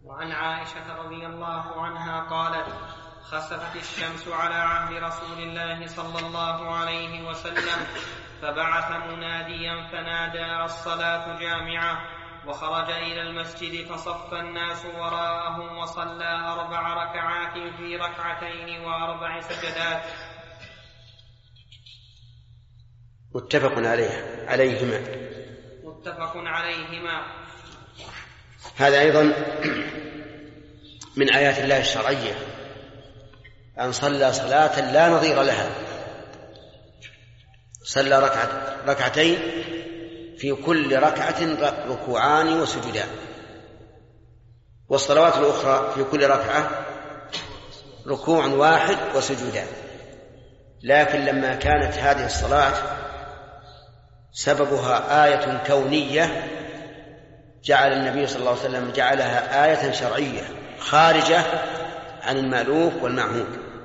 وعن عائشة رضي الله عنها قالت: خسفت الشمس على عهد رسول الله صلى الله عليه وسلم فبعث مناديا فنادى: الصلاة جامعة، وخرج إلى المسجد فصف الناس وراءه وصلى 4 ركعات في 2 ركعتين و4 سجدات. متفق عليهما. هذا أيضا من آيات الله الشرعية، أن صلى صلاة لا نظير لها، صلى ركعتين في كل ركعة ركوعان وسجدان، والصلوات الأخرى في كل ركعة ركوع واحد وسجدان. لكن لما كانت هذه الصلاة سببها آية كونية جعل النبي صلى الله عليه وسلم جعلها آية شرعية خارجة عن المألوف والمعهود.